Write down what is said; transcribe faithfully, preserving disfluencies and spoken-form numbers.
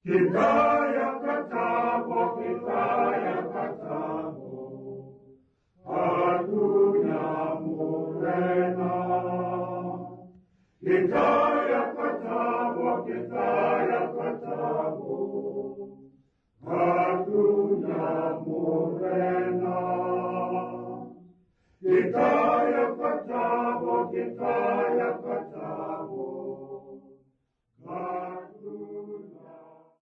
Kitaya katabo, kitaya katabo, adunya murena. Kitaya katabo, kitaya katabo, adunya murena. Kitaya katabo, kitaya katabo,